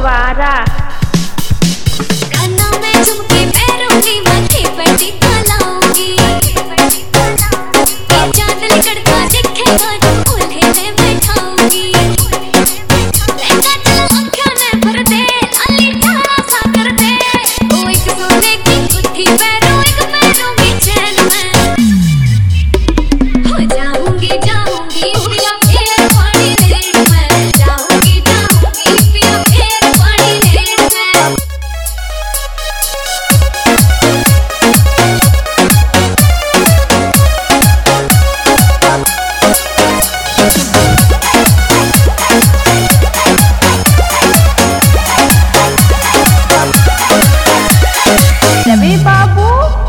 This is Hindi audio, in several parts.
आवारा। कानों में झुमके पैरों की माथे पर टीका लाऊंगी, ये चांद लड़का दिखेगा जो उल्हे में बैठाऊंगी। लहंगा चला आँखों में भर दे, लाली ठाड़ा सा कर दे, ओ एक सोने की गुत्थी पैरों की चैन में हो जाऊंगी जाऊंगी पिया फिर पानी रेड़ में, जाऊंगी जाऊंगी पिया फिर पानी रेड़ में। रवि बाबू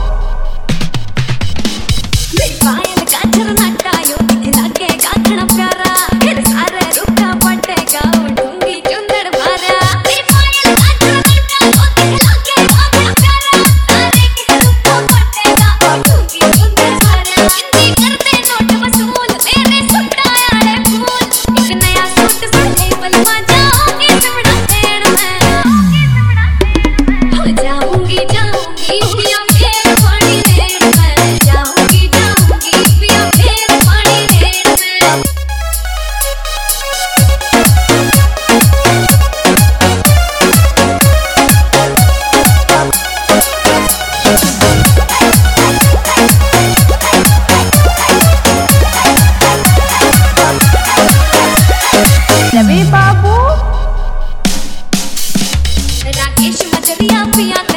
पायल का झरनाटा यो लगेगा घना प्यारा, फिर सारे रुका पटेगा उड़ूंगी चुंदड़ भारा। पायल का झरनाटा यो लगेगा घना प्यारा, सारे के रुका पटेगा उड़ूंगी चुंदड़ भारा। जिंदगी करते नोट वसूल मेरे सुटाया रे फूल, एक नया सूट साले बलवा जाऊंगी सिमड़ा पेड़ में, हो जाऊंगी जाऊंगी पिया फिर पानी रेड़ में, जाऊंगी जाऊंगी पिया फिर पानी रेड़ में। रवि बाबू राकेश मजरिया पिया